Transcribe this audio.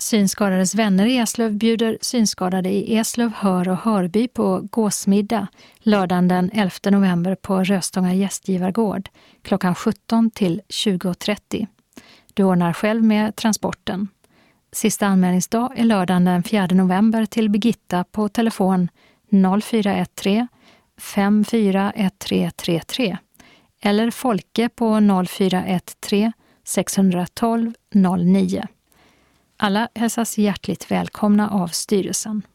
Synskadades vänner i Eslöv bjuder synskadade i Eslöv, Hör och Hörby på gåsmiddag lördagen den 11 november på Röstånga gästgivargård klockan 17 till 20.30. Du ordnar själv med transporten. Sista anmälningsdag är lördagen den 4 november till Birgitta på telefon 0413 541333 eller Folke på 0413 612 09. Alla hälsas hjärtligt välkomna av styrelsen.